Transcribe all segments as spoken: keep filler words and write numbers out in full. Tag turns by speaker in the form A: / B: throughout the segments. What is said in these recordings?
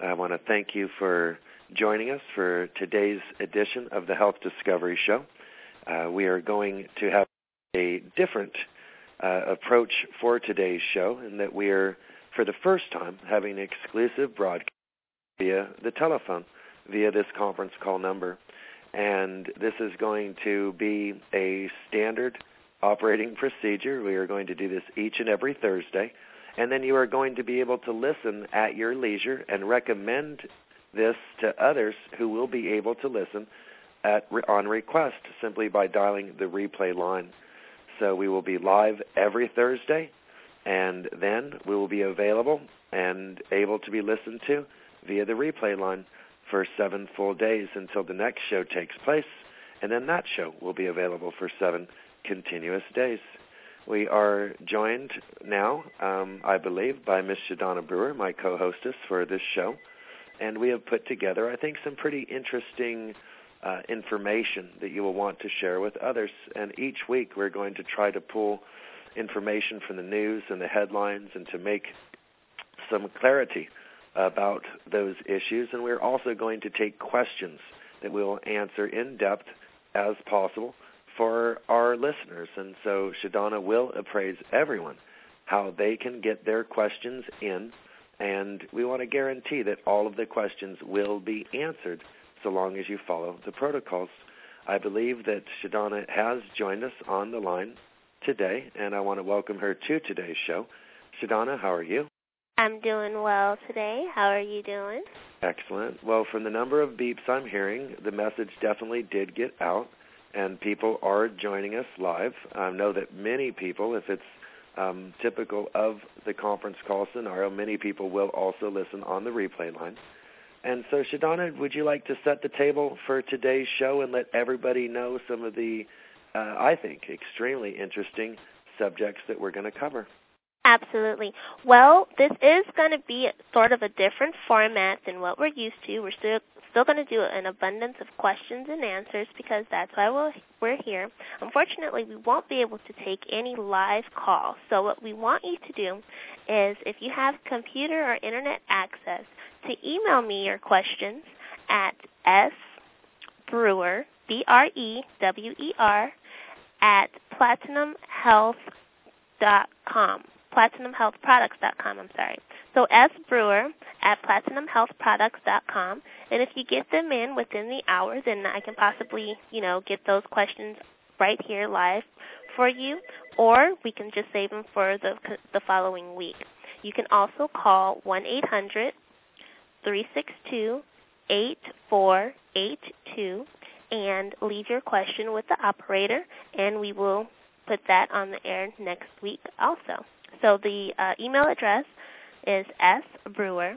A: I want to thank you for joining us for today's edition of the Health Discovery Show. Uh, we are going to have a different uh, approach for today's show in that we are, for the first time, having an exclusive broadcast via the telephone, via this conference call number. And this is going to be a standard operating procedure. We are going to do this each and every Thursday. And then you are going to be able to listen at your leisure and recommend this to others who will be able to listen at on request simply by dialing the replay line. So we will be live every Thursday, and then we will be available and able to be listened to via the replay line for seven full days until the next show takes place, and then that show will be available for seven continuous days. We are joined now, um, I believe, by Miss Shadonna Brewer, my co-hostess for this show, and we have put together, I think, some pretty interesting uh, information that you will want to share with others. And each week we're going to try to pull information from the news and the headlines and to make some clarity about those issues. And we're also going to take questions that we will answer in depth as possible for our listeners. And so Shadonna will appraise everyone how they can get their questions in, and we want to guarantee that all of the questions will be answered so long as you follow the protocols. I believe that Shadonna has joined us on the line today, and I want to welcome her to today's show. Shadonna, how are you?
B: I'm doing well today. How are you doing?
A: Excellent. Well, from the number of beeps I'm hearing, the message definitely did get out, and people are joining us live. I know that many people, if it's um, typical of the conference call scenario, many people will also listen on the replay line. And so, Shadonna, would you like to set the table for today's show and let everybody know some of the, uh, I think, extremely interesting subjects that we're going to cover?
B: Absolutely. Well, this is going to be sort of a different format than what we're used to. We're still still going to do an abundance of questions and answers because that's why we're, we're here. Unfortunately, we won't be able to take any live calls. So what we want you to do is, if you have computer or internet access, to email me your questions at sbrewer, B R E W E R, at platinum health dot com. platinum health products dot com, I'm sorry. So sbrewer at platinum health products dot com. And if you get them in within the hour, then I can possibly, you know, get those questions right here live for you, or we can just save them for the the following week. You can also call one eight hundred, three six two, eight four eight two and leave your question with the operator, and we will put that on the air next week also. So the uh, email address is sbrewer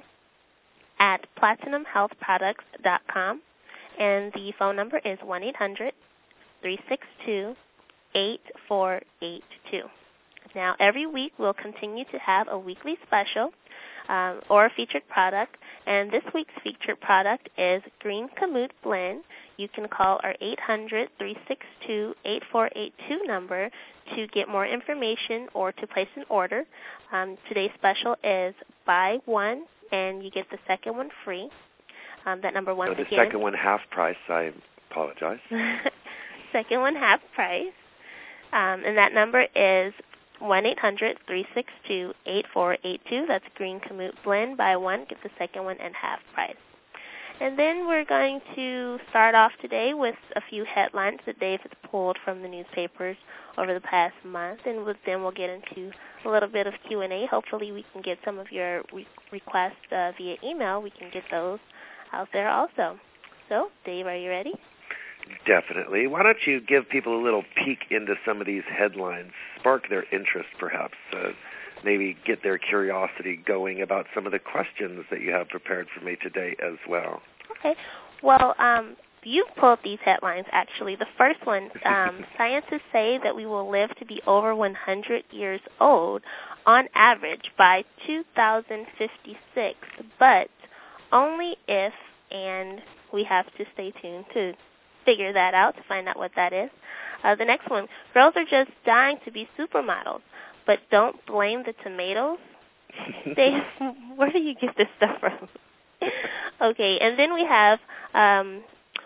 B: at platinum health products dot com, and the phone number is one eight hundred, three six two, eight four eight two. Now, every week we'll continue to have a weekly special um, or a featured product, and this week's featured product is Green Kamut Blend. You can call our eight hundred, three six two, eight four eight two number to get more information or to place an order. Um, today's special is buy one and you get the second one free. Um, that number once
A: so the
B: again.
A: The second one half price, I apologize.
B: Second one half price. Um, and that number is one eight hundred, three six two, eight four eight two. That's Green Kamut Blend. Buy one, get the second one and half price. And then we're going to start off today with a few headlines that Dave has pulled from the newspapers over the past month, and with, then we'll get into a little bit of Q and A. Hopefully we can get some of your re- requests uh, via email. We can get those out there also. So, Dave, are you ready?
A: Definitely. Why don't you give people a little peek into some of these headlines, spark their interest perhaps, uh, maybe get their curiosity going about some of the questions that you have prepared for me today as well.
B: Okay. Well, um, you've pulled these headlines, actually. The first one, um, scientists say that we will live to be over one hundred years old on average by two thousand fifty-six, but only if, and we have to stay tuned to figure that out, to find out what that is. Uh, the next one, girls are just dying to be supermodels, but don't blame the tomatoes. Dave, where do you get this stuff from? Okay, and then we have um,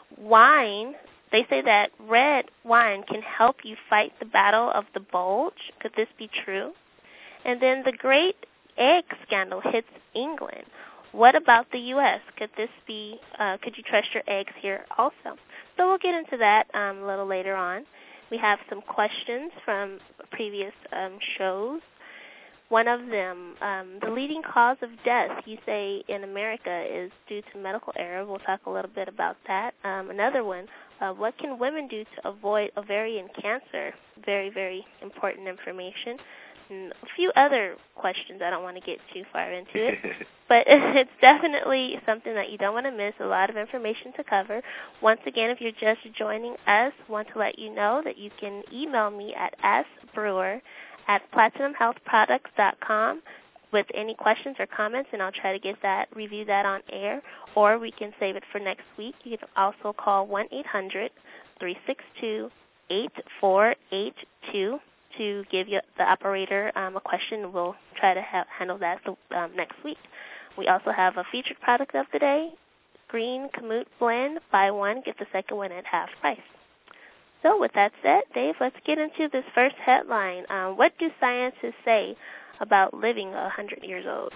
B: wine. They say that red wine can help you fight the battle of the bulge. Could this be true? And then the great egg scandal hits England. What about the U S? Could this be, uh, could you trust your eggs here also? So we'll get into that um, a little later on. We have some questions from previous um, shows. One of them, um, the leading cause of death, you say, in America is due to medical error. We'll talk a little bit about that. Um, another one, uh, what can women do to avoid ovarian cancer? Very, very important information. And a few other questions. I don't want to get too far into it. But it's definitely something that you don't want to miss, a lot of information to cover. Once again, if you're just joining us, I want to let you know that you can email me at sbrewer at platinum health products dot com with any questions or comments, and I'll try to get that, review that on air, or we can save it for next week. You can also call one eight hundred, three six two, eight four eight two to give you, the operator um, a question. We'll try to ha- handle that um, next week. We also have a featured product of the day, Green Kamut Blend. Buy one, get the second one at half price. So with that said, Dave, let's get into this first headline. Um, what do scientists say about living one hundred years old?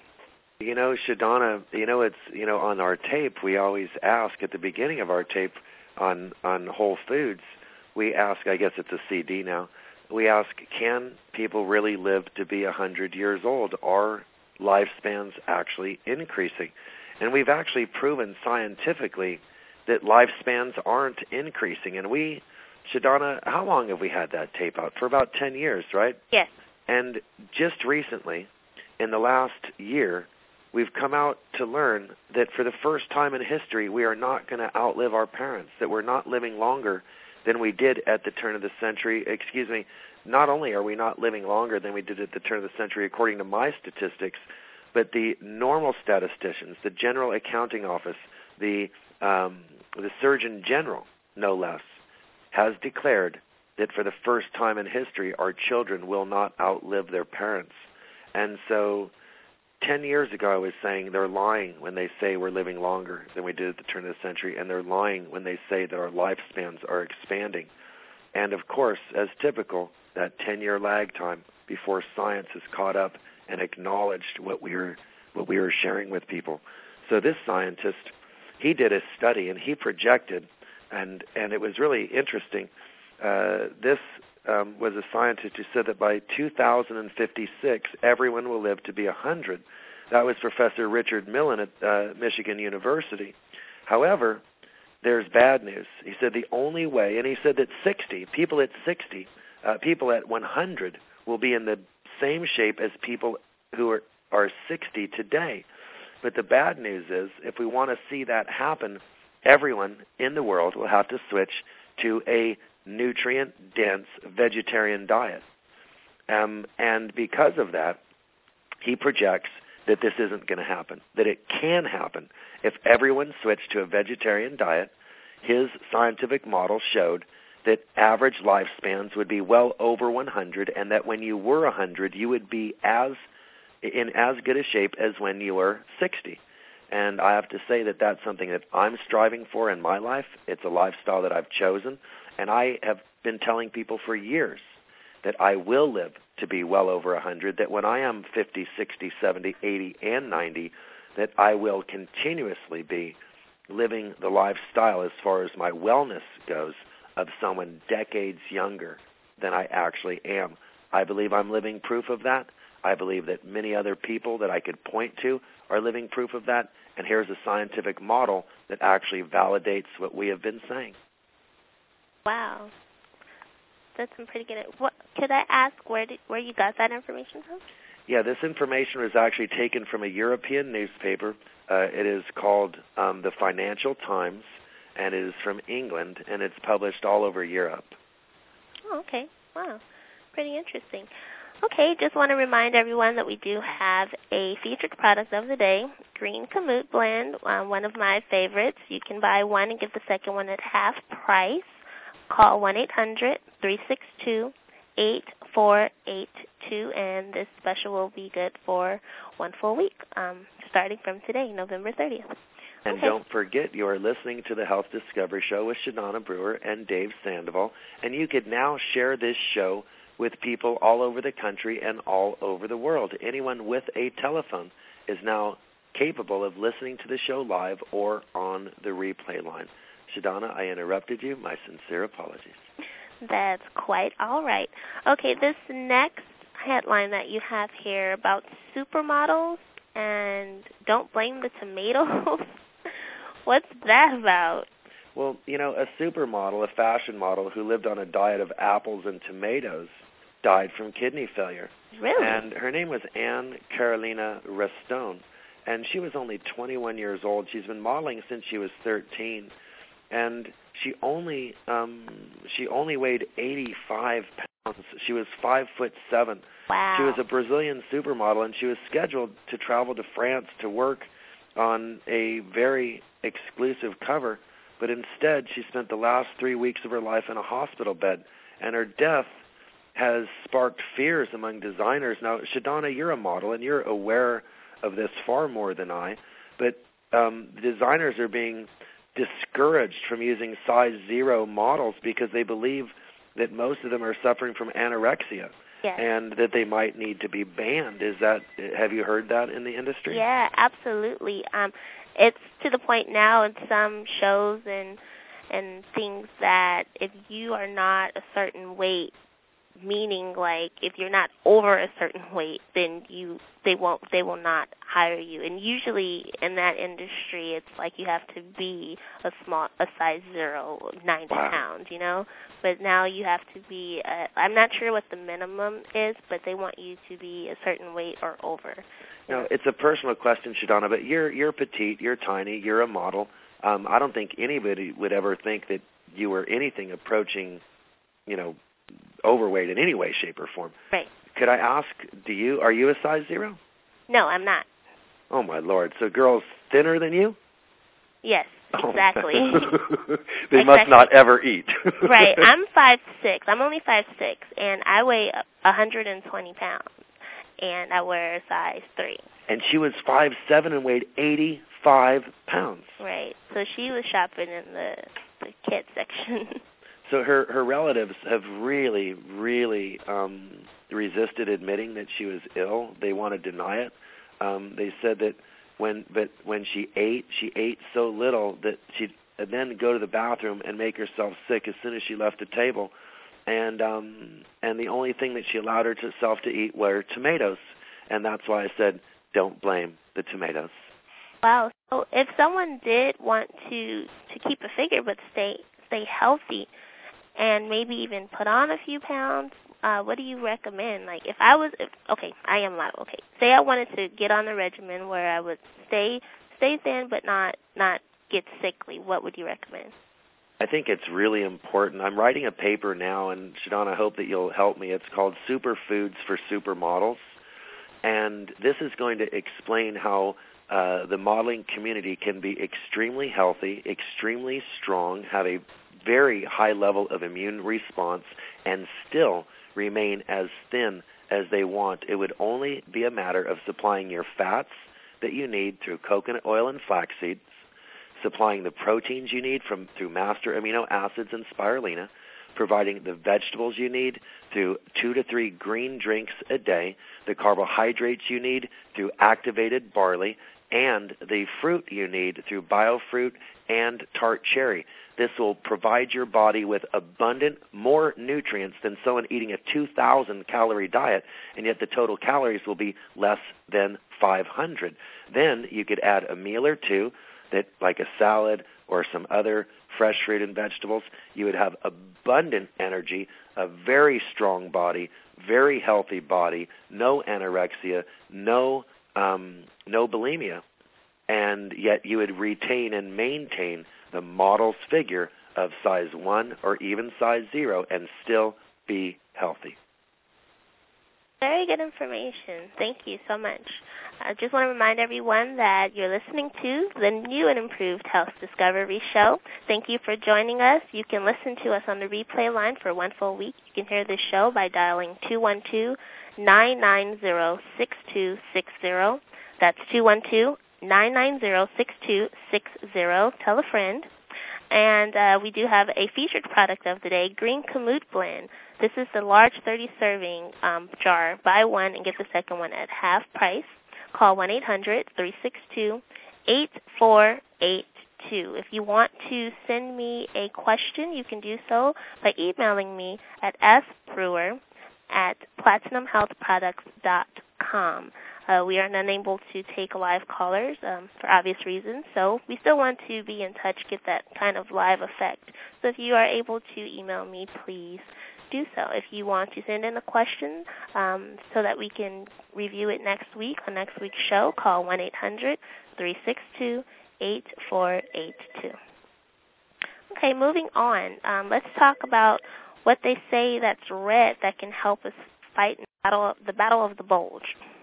A: You know, Shadonna, you know, it's, you know, on our tape, we always ask at the beginning of our tape on, on Whole Foods, we ask, I guess it's a C D now, we ask, can people really live to be one hundred years old? Are lifespans actually increasing? And we've actually proven scientifically that lifespans aren't increasing. And we, Shadonna, how long have we had that tape out? For about ten years, right?
B: Yes.
A: And just recently, in the last year, we've come out to learn that for the first time in history, we are not going to outlive our parents, that we're not living longer than we did at the turn of the century. Excuse me, not only are we not living longer than we did at the turn of the century, according to my statistics, but the normal statisticians, the General Accounting Office, the um, the Surgeon General, no less, has declared that for the first time in history, our children will not outlive their parents. And so ten years ago, I was saying they're lying when they say we're living longer than we did at the turn of the century, and they're lying when they say that our lifespans are expanding. And, of course, as typical, that ten-year lag time before science has caught up and acknowledged what we were, what we were sharing with people. So this scientist, he did a study, and he projected, and, and it was really interesting. Uh, this um, was a scientist who said that by two thousand fifty-six, everyone will live to be one hundred. That was Professor Richard Millen at uh, Michigan University. However, there's bad news. He said the only way, and he said that sixty, people at sixty, uh, people at one hundred will be in the same shape as people who are, are sixty today. But the bad news is, if we want to see that happen, everyone in the world will have to switch to a nutrient-dense vegetarian diet. Um, and because of that, he projects that this isn't going to happen, that it can happen. If everyone switched to a vegetarian diet, his scientific model showed that average lifespans would be well over one hundred, and that when you were one hundred, you would be as in as good a shape as when you were sixty. And I have to say that that's something that I'm striving for in my life. It's a lifestyle that I've chosen, and I have been telling people for years that I will live to be well over one hundred, that when I am fifty, sixty, seventy, eighty, and ninety, that I will continuously be living the lifestyle as far as my wellness goes of someone decades younger than I actually am. I believe I'm living proof of that. I believe that many other people that I could point to are living proof of that, and here's a scientific model that actually validates what we have been saying.
B: Wow. That's some pretty good. What, could I ask where did, where you got that information from?
A: Yeah, this information was actually taken from a European newspaper. Uh, it is called um, the Financial Times, and it is from England, and it's published all over Europe.
B: Oh, okay. Wow. Pretty interesting. Okay, just want to remind everyone that we do have a featured product of the day, Green Kamut Blend, um, one of my favorites. You can buy one and get the second one at half price. Call one eight hundred, three six two, eight four eight two, and this special will be good for one full week. Um, starting from today, November thirtieth.
A: And
B: okay.
A: Don't forget, you are listening to the Health Discovery Show with Shadonna Brewer and Dave Sandoval, and you could now share this show with people all over the country and all over the world. Anyone with a telephone is now capable of listening to the show live or on the replay line. Shadonna, I interrupted you. My sincere apologies.
B: That's quite all right. Okay, this next headline that you have here about supermodels and don't blame the tomatoes. What's that about?
A: Well, you know, a supermodel, a fashion model who lived on a diet of apples and tomatoes died from kidney failure.
B: Really?
A: And her name was Anne Carolina Restone, and she was only twenty-one years old. She's been modeling since she was thirteen, and she only um, she only weighed eighty-five pounds. She was five foot seven.
B: Wow.
A: She was a Brazilian supermodel, and she was scheduled to travel to France to work on a very exclusive cover, but instead she spent the last three weeks of her life in a hospital bed, and her death has sparked fears among designers. Now, Shadonna, you're a model, and you're aware of this far more than I, but um, designers are being discouraged from using size zero models because they believe that most of them are suffering from anorexia.
B: Yes.
A: And that they might need to be banned. Is that? Have you heard that in the industry?
B: Yeah, absolutely. Um, it's to the point now in some shows and and things that if you are not a certain weight, meaning like if you're not over a certain weight, then you they won't they will not hire you. And usually in that industry, it's like you have to be a small a size zero, ninety
A: wow.
B: pounds, you know. But now you have to be. Uh, I'm not sure what the minimum is, but they want you to be a certain weight or over.
A: No, it's a personal question, Shadonna. But you're you're petite, you're tiny, you're a model. Um, I don't think anybody would ever think that you were anything approaching, you know, overweight in any way, shape, or form.
B: Right.
A: Could I ask, do you are you a size zero?
B: No, I'm not.
A: Oh my Lord! So girls thinner than you?
B: Yes, exactly.
A: Oh. They
B: exactly.
A: must not ever eat.
B: Right. I'm five six. I'm only five six, and I weigh one hundred twenty pounds, and I wear a size three.
A: And she was five seven and weighed eighty-five pounds.
B: Right. So she was shopping in the the kids section.
A: So her her relatives have really, really um, resisted admitting that she was ill. They want to deny it. Um, they said that when but when she ate, she ate so little that she'd then go to the bathroom and make herself sick as soon as she left the table. And um, and the only thing that she allowed herself to eat were tomatoes. And that's why I said, don't blame the tomatoes.
B: Wow. So if someone did want to to keep a figure but stay stay healthy and maybe even put on a few pounds, uh, what do you recommend? Like if I was, if, okay, I am model. Okay, say I wanted to get on a regimen where I would stay stay thin but not not get sickly. What would you recommend?
A: I think it's really important. I'm writing a paper now, and Shadonna, I hope that you'll help me. It's called Superfoods for Supermodels, and this is going to explain how uh, the modeling community can be extremely healthy, extremely strong, have a very high level of immune response, and still remain as thin as they want. It would only be a matter of supplying your fats that you need through coconut oil and flax seeds, supplying the proteins you need from through master amino acids and spirulina, providing the vegetables you need through two to three green drinks a day, the carbohydrates you need through activated barley, and the fruit you need through biofruit and tart cherry. This will provide your body with abundant, more nutrients than someone eating a two thousand calorie diet, and yet the total calories will be less than five hundred. Then you could add a meal or two that, like a salad or some other fresh fruit and vegetables, you would have abundant energy, a very strong body, very healthy body, no anorexia, no um, no bulimia, and yet you would retain and maintain the model's figure of size one or even size zero and still be healthy.
B: Very good information. Thank you so much. I just want to remind everyone that you're listening to the new and improved Health Discovery Show. Thank you for joining us. You can listen to us on the replay line for one full week. You can hear this show by dialing two one two, nine nine zero, six two six zero. That's two one two, nine nine zero, six two six zero. Tell a friend. And uh, we do have a featured product of the day, Green Kamut Blend. This is the large thirty-serving um, jar. Buy one and get the second one at half price. Call one eight hundred, three six two, eight four eight two. If you want to send me a question, you can do so by emailing me at sbrewer at platinum health products dot com. Uh, we are unable to take live callers um, for obvious reasons, so we still want to be in touch, get that kind of live effect. So if you are able to email me, please do so. If you want to send in a question um, so that we can review it next week on next week's show, call one eight hundred, three six two, eight four eight two. Okay, moving on. Um, let's talk about what they say that's red that can help us fight in the battle, the battle of the bulge.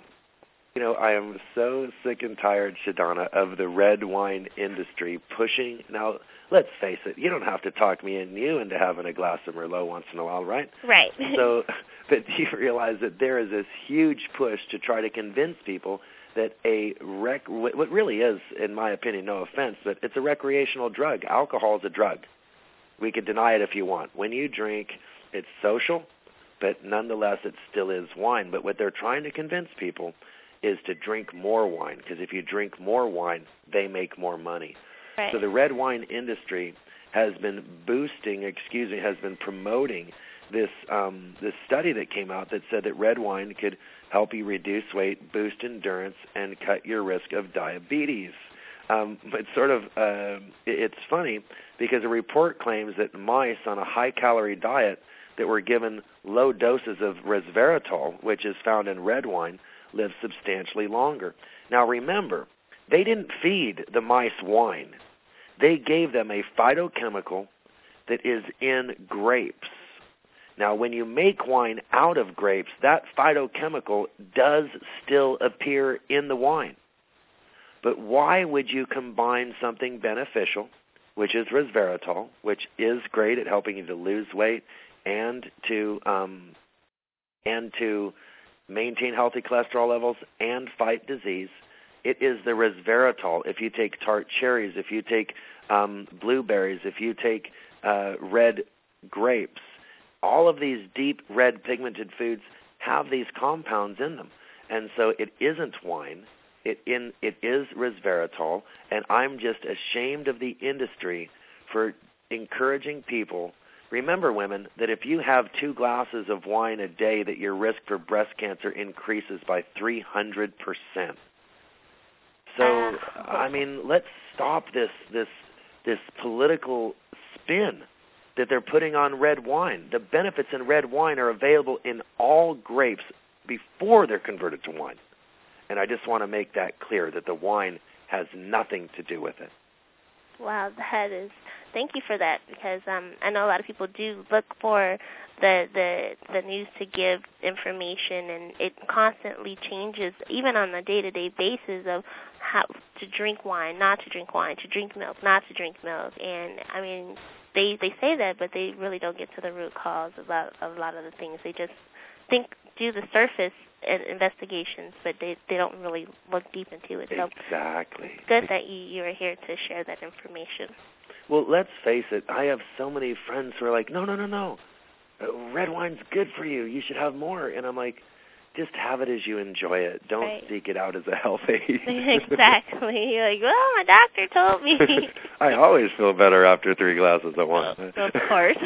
A: You know, I am so sick and tired, Shadonna, of the red wine industry pushing. Now, let's face it, you don't have to talk me and you into having a glass of Merlot once in a while, right?
B: Right.
A: So, but do you realize that there is this huge push to try to convince people that a rec, what really is, in my opinion, no offense, but it's a recreational drug. Alcohol is a drug. We could deny it if you want. When you drink, it's social, but nonetheless, it still is wine. But what they're trying to convince people is to drink more wine, because if you drink more wine, they make more money.
B: Right.
A: So the red wine industry has been boosting, excuse me, has been promoting this um, this study that came out that said that red wine could help you reduce weight, boost endurance, and cut your risk of diabetes. Um, but sort of, uh, it's funny because a report claims that mice on a high-calorie diet that were given low doses of resveratrol, which is found in red wine, live substantially longer. Now remember, they didn't feed the mice wine. They gave them a phytochemical that is in grapes. Now when you make wine out of grapes, that phytochemical does still appear in the wine. But why would you combine something beneficial, which is resveratrol, which is great at helping you to lose weight and to um, and to maintain healthy cholesterol levels and fight disease? It is the resveratrol. If you take tart cherries, if you take um, blueberries, if you take uh, red grapes, all of these deep red pigmented foods have these compounds in them. And so it isn't wine. It, in, it is resveratrol. And I'm just ashamed of the industry for encouraging people. Remember, women, that if you have two glasses of wine a day, that your risk for breast cancer increases by three hundred percent. So, I mean, let's stop this this this political spin that they're putting on red wine. The benefits in red wine are available in all grapes before they're converted to wine. And I just want to make that clear, that the wine has nothing to do with it.
B: Wow, that is... Thank you for that, because um, I know a lot of people do look for the, the the news to give information, and it constantly changes, even on a day-to-day basis, of how to drink wine, not to drink wine, to drink milk, not to drink milk. And, I mean, they they say that, but they really don't get to the root cause of a, of a lot of the things. They just think, do the surface investigations, but they, they don't really look deep into it. So
A: exactly.
B: It's good that you, you are here to share that information.
A: Well, let's face it, I have so many friends who are like, no, no, no, no, uh, red wine's good for you. You should have more. And I'm like, just have it as you enjoy it. Don't
B: right.
A: seek it out as a health aid.
B: Exactly. You're like, well, my doctor told me.
A: I always feel better after three glasses of wine.
B: Of course.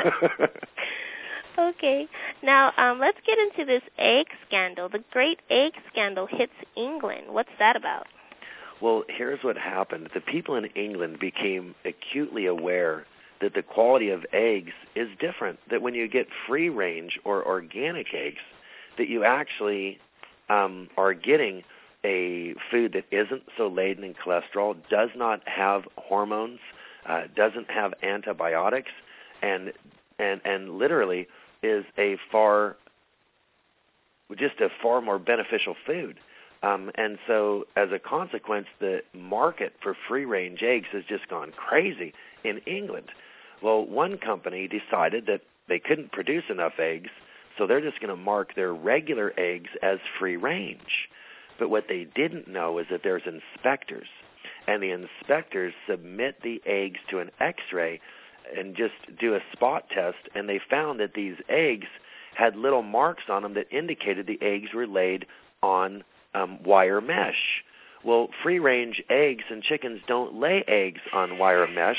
B: Okay. Now, um, let's get into this egg scandal. The great egg scandal hits England. What's that about?
A: Well, here's what happened. The people in England became acutely aware that the quality of eggs is different, that when you get free-range or organic eggs, that you actually um, are getting a food that isn't so laden in cholesterol, does not have hormones, uh, doesn't have antibiotics, and and and literally is a far, just a far more beneficial food. Um, and so as a consequence, the market for free-range eggs has just gone crazy in England. Well, one company decided that they couldn't produce enough eggs, so they're just going to mark their regular eggs as free-range. But what they didn't know is that there's inspectors, and the inspectors submit the eggs to an X-ray and just do a spot test, and they found that these eggs had little marks on them that indicated the eggs were laid on um, wire mesh. Well, free-range eggs and chickens don't lay eggs on wire mesh.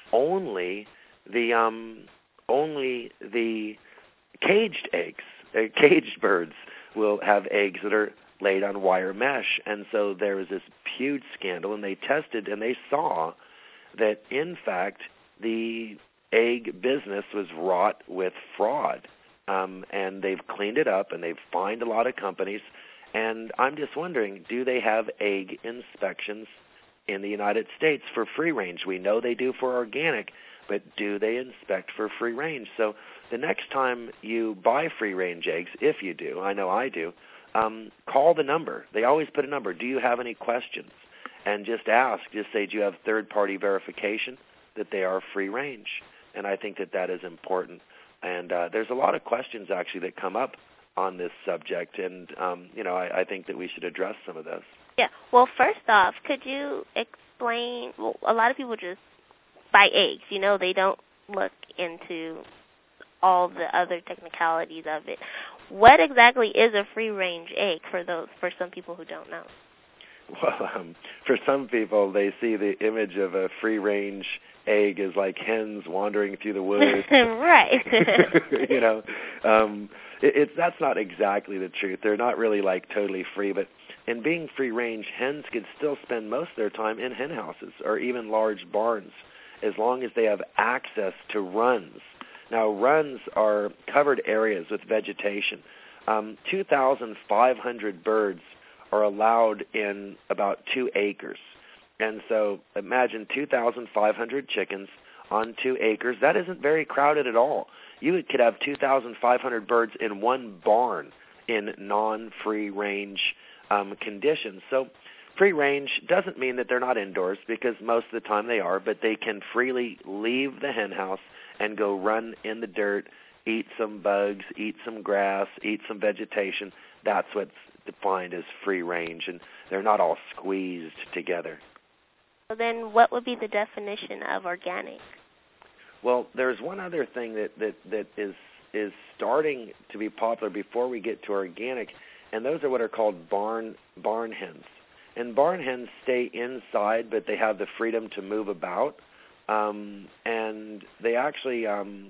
A: Only the um, only the caged eggs, uh, caged birds will have eggs that are laid on wire mesh. And so there was this huge scandal, and they tested and they saw that, in fact, the egg business was wrought with fraud. Um, and they've cleaned it up, and they've fined a lot of companies. And I'm just wondering, do they have egg inspections in the United States for free range? We know they do for organic, but do they inspect for free range? So the next time you buy free range eggs, if you do, I know I do, um, call the number. They always put a number. Do you have any questions? And just ask. Just say, do you have third-party verification that they are free range? And I think that that is important. And uh, there's a lot of questions, actually, that come up on this subject, and um, you know, I, I think that we should address some of those.
B: Yeah. Well, first off, could you explain? Well, a lot of people just buy eggs. You know, they don't look into all the other technicalities of it. What exactly is a free-range egg for those for some people who don't know?
A: Well, um, for some people, they see the image of a free-range egg as like hens wandering through the woods.
B: Right.
A: you know, um, it, it's that's not exactly the truth. They're not really like totally free, but in being free-range, hens could still spend most of their time in hen houses or even large barns, as long as they have access to runs. Now, runs are covered areas with vegetation. Um, two thousand five hundred birds are allowed in about two acres. And so imagine two thousand five hundred chickens on two acres. That isn't very crowded at all. You could have two thousand five hundred birds in one barn in non-free range um, conditions. So free range doesn't mean that they're not indoors, because most of the time they are, but they can freely leave the hen house and go run in the dirt, eat some bugs, eat some grass, eat some vegetation. That's what's defined as free range, and they're not all squeezed together.
B: So then what would be the definition of organic?
A: Well, there's one other thing that, that, that is is starting to be popular before we get to organic, and those are what are called barn barn hens. And barn hens stay inside, but they have the freedom to move about, um, and they actually um,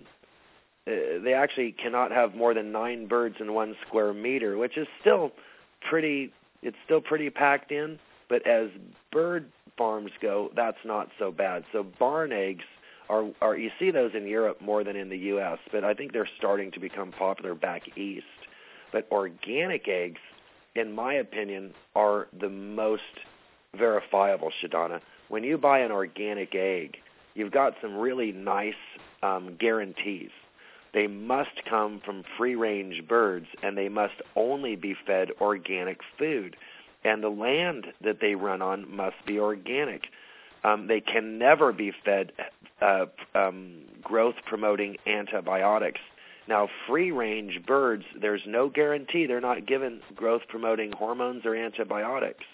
A: uh, they actually cannot have more than nine birds in one square meter, which is still pretty. It's still pretty packed in, but as bird farms go, that's not so bad. So barn eggs are, are you see those in Europe more than in the U S, but I think they're starting to become popular back east. But organic eggs, in my opinion, are the most verifiable, Shadana. When you buy an organic egg, you've got some really nice um, guarantees. They must come from free-range birds, and they must only be fed organic food. And the land that they run on must be organic. Um, they can never be fed uh, um, growth-promoting antibiotics. Now, free-range birds, there's no guarantee they're not given growth-promoting hormones or antibiotics.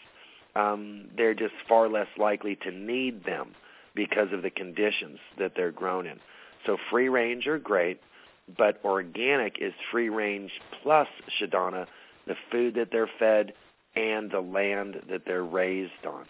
A: Um, they're just far less likely to need them because of the conditions that they're grown in. So free-range are great, but organic is free-range plus, Shadana, the food that they're fed and the land that they're raised on.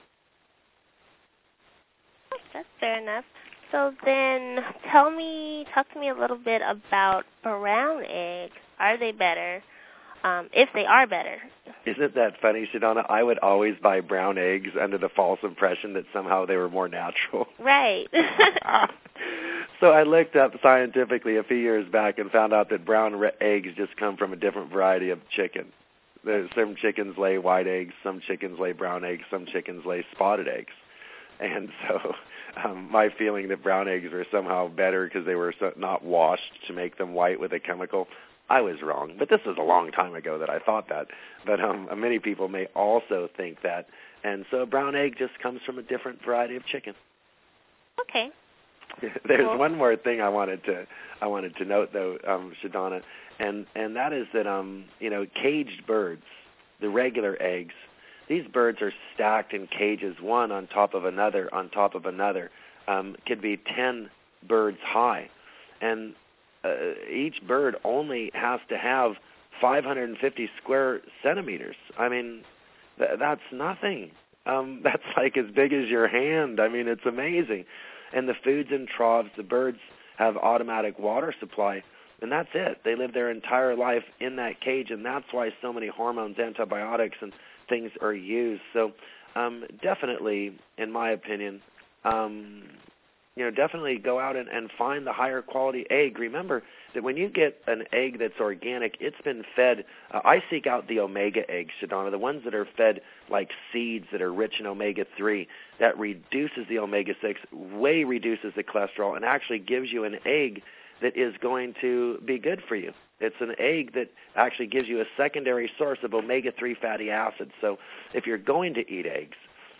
B: That's fair enough. So then tell me, talk to me a little bit about brown eggs. Are they better? Um, if they are better.
A: Isn't that funny, Shadana? I would always buy brown eggs under the false impression that somehow they were more natural.
B: Right.
A: So I looked up scientifically a few years back and found out that brown re- eggs just come from a different variety of chicken. There's some chickens lay white eggs, some chickens lay brown eggs, some chickens lay spotted eggs. And so um, my feeling that brown eggs were somehow better because they were so not washed to make them white with a chemical, I was wrong. But this was a long time ago that I thought that. But um, many people may also think that. And so a brown egg just comes from a different variety of chicken.
B: Okay.
A: There's
B: cool.
A: one more thing I wanted to I wanted to note, though, um, Shadana, and, and that is that, um, you know, caged birds, the regular eggs, these birds are stacked in cages, one on top of another, on top of another. Um, could be ten birds high. And uh, each bird only has to have five hundred fifty square centimeters. I mean, th- that's nothing. Um, that's like as big as your hand. I mean, it's amazing. And the food's in troughs. The birds have automatic water supply, and that's it. They live their entire life in that cage, and that's why so many hormones, antibiotics, and things are used. So um, definitely, in my opinion, um, you know, definitely go out and, and find the higher quality egg. Remember that when you get an egg that's organic, it's been fed. Uh, I seek out the omega eggs, Shadonna, the ones that are fed like seeds that are rich in omega three. That reduces the omega six, way reduces the cholesterol, and actually gives you an egg that is going to be good for you. It's an egg that actually gives you a secondary source of omega three fatty acids. So if you're going to eat eggs,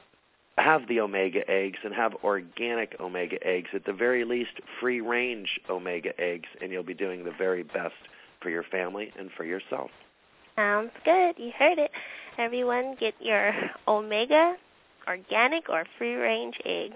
A: have the omega eggs and have organic omega eggs, at the very least free-range omega eggs, and you'll be doing the very best for your family and for yourself.
B: Sounds good. You heard it. Everyone, get your omega, organic, or free-range eggs.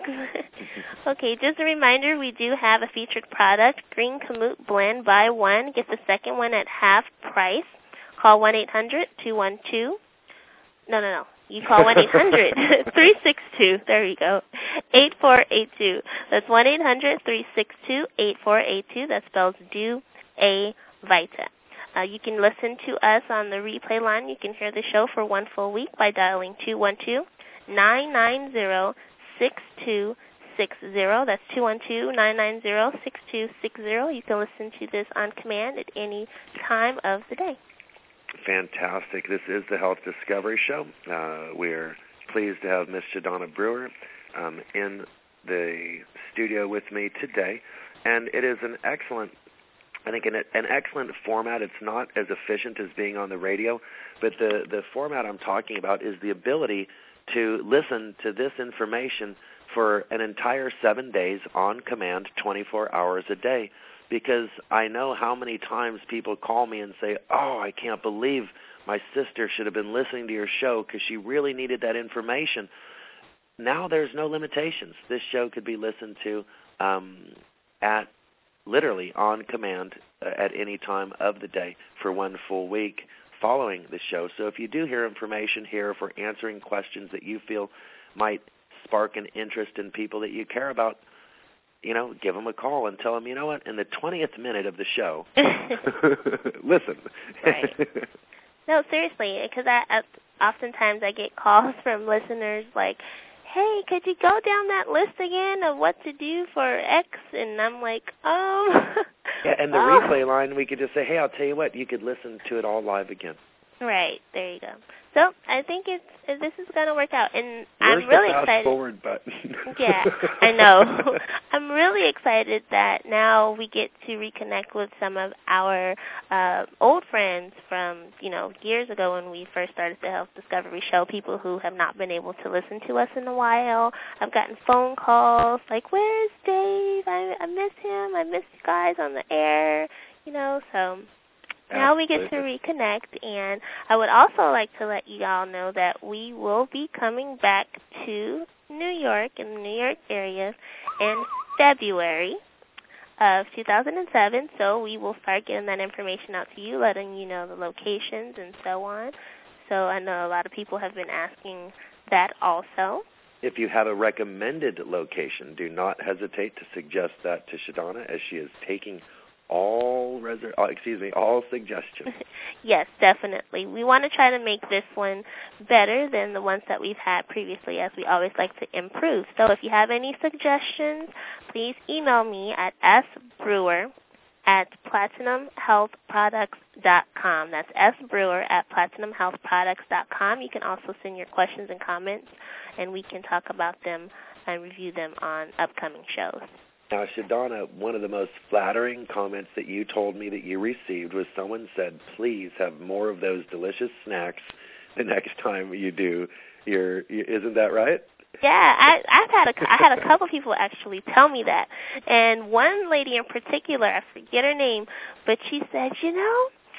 B: Okay, just a reminder, we do have a featured product, Green Kamut Blend. Buy one, get the second one at half price. Call one eight hundred two one two. No, no, no. You call one eight hundred three six two, there you go, eight four eight two. That's one eight hundred three six two eight four eight two. That spells Do A Vita. Uh, you can listen to us on the replay line. You can hear the show for one full week by dialing two one two nine nine zero six two six zero. That's two one two nine nine zero six two six zero. You can listen to this on command at any time of the day.
A: Fantastic. This is the Health Discovery Show. Uh, we're pleased to have Miss Shadonna Brewer um, in the studio with me today. And it is an excellent, I think, an, an excellent format. It's not as efficient as being on the radio, but the, the format I'm talking about is the ability to listen to this information for an entire seven days on command, twenty-four hours a day. Because I know how many times people call me and say, oh, I can't believe my sister should have been listening to your show because she really needed that information. Now there's no limitations. This show could be listened to um, at literally on command uh, at any time of the day for one full week following the show. So if you do hear information here for answering questions that you feel might spark an interest in people that you care about, you know, give them a call and tell them, you know what, in the twentieth minute of the show, listen.
B: Right. No, seriously, because I, I, oftentimes I get calls from listeners like, hey, could you go down that list again of what to do for X? And I'm like, oh.
A: Yeah, and the
B: oh.
A: replay line, we could just say, hey, I'll tell you what, you could listen to it all live again.
B: Right, there you go. So I think it's this is going to work out, and
A: Where's
B: I'm really
A: the fast
B: excited.
A: forward button?
B: Yeah, I know. I'm really excited that now we get to reconnect with some of our uh, old friends from, you know, years ago when we first started the Health Discovery Show, people who have not been able to listen to us in a while. I've gotten phone calls like, where's Dave? I, I miss him. I miss you guys on the air, you know, so... Now we get to reconnect, and I would also like to let you all know that we will be coming back to New York, in the New York area, in February of two thousand seven, so we will start getting that information out to you, letting you know the locations and so on. So I know a lot of people have been asking that also.
A: If you have a recommended location, do not hesitate to suggest that to Shadonna, as she is taking all reser- oh, excuse me, all suggestions.
B: Yes, definitely. We want to try to make this one better than the ones that we've had previously, as we always like to improve. So if you have any suggestions, please email me at sbrewer at platinum health products dot com. That's sbrewer at platinum health products dot com. You can also send your questions and comments, and we can talk about them and review them on upcoming shows.
A: Now, Shadonna, one of the most flattering comments that you told me that you received was someone said, please have more of those delicious snacks the next time you do your, isn't that right?
B: Yeah, I, I've had a, I had a couple people actually tell me that. And one lady in particular, I forget her name, but she said, you know,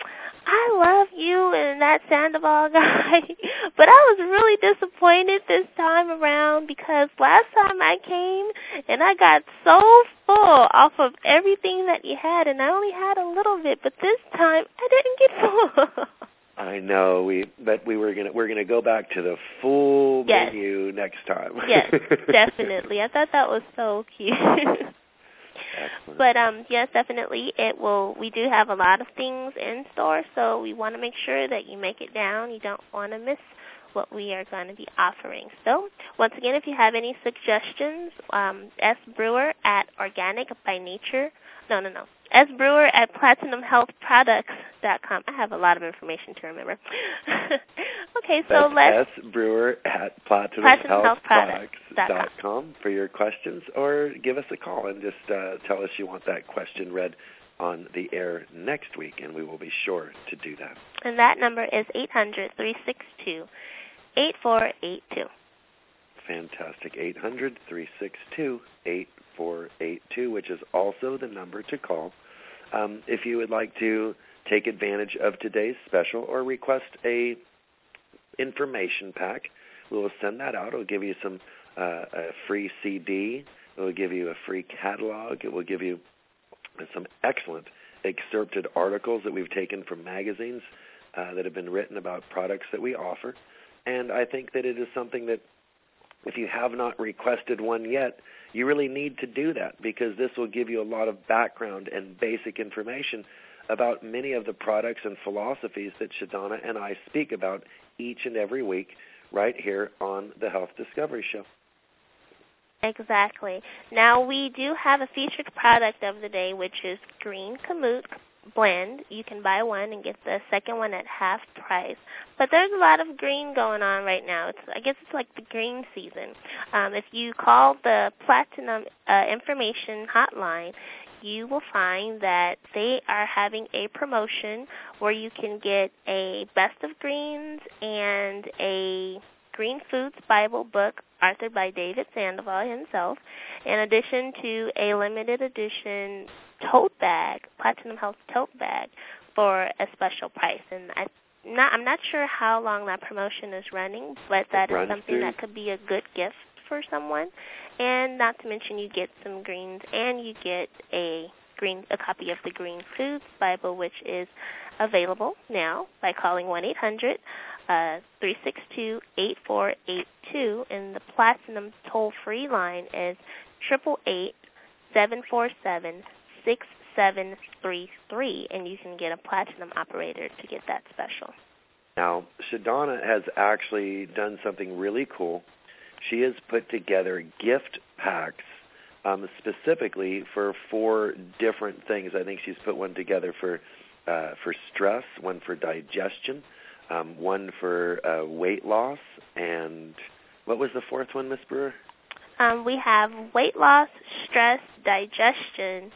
B: I love you and that Sandoval guy, but I was really disappointed this time around because last time I came and I got so full off of everything that you had, and I only had a little bit, but this time I didn't get full.
A: I know we, but we were gonna we're gonna go back to the full
B: yes.
A: menu next time.
B: Yes, definitely. I thought that was so cute.
A: Excellent.
B: But um, yes, definitely, it will. We do have a lot of things in store, so we want to make sure that you make it down. You don't want to miss what we are going to be offering. So once again, if you have any suggestions, um, S Brewer at Organic by Nature. No, no, no. S Brewer at Platinum Health Products dot com. I have a lot of information to remember. Okay, so
A: That's
B: let's...
A: S Brewer at Platinum Health Products dot com for your questions, or give us a call and just uh, tell us you want that question read on the air next week, and we will be sure to do that.
B: And that number is eight hundred, three six two, eight four eight two.
A: Fantastic. eight hundred, three six two, eight four eight two, which is also the number to call. Um, if you would like to take advantage of today's special or request a information pack, we will send that out. It will give you some uh, a free C D. It will give you a free catalog. It will give you some excellent excerpted articles that we've taken from magazines uh, that have been written about products that we offer. And I think that it is something that if you have not requested one yet, you really need to do that, because this will give you a lot of background and basic information about many of the products and philosophies that Shadonna and I speak about each and every week right here on the Health Discovery Show.
B: Exactly. Now, we do have a featured product of the day, which is Green Kamut Blend. You can buy one and get the second one at half price. But there's a lot of green going on right now. It's, I guess it's like the green season. Um, if you call the Platinum uh, Information Hotline, you will find that they are having a promotion where you can get a Best of Greens and a Green Foods Bible book authored by David Sandoval himself, in addition to a limited edition tote bag, Platinum Health tote bag, for a special price. And I not, I'm not sure how long that promotion is running, but that is something
A: through.
B: that could be a good gift for someone. And not to mention, you get some greens, and you get a green a copy of the Green Foods Bible, which is available now by calling one eight hundred, three six two, eight four eight two, and the Platinum toll-free line is eight eight eight, seven four seven, six seven three three, and you can get a Platinum operator to get that special.
A: Now, Shadonna has actually done something really cool. She has put together gift packs um, specifically for four different things. I think she's put one together for uh, for stress, one for digestion, um, one for uh, weight loss, and what was the fourth one, Miss Brewer?
B: Um, we have weight loss, stress, digestion,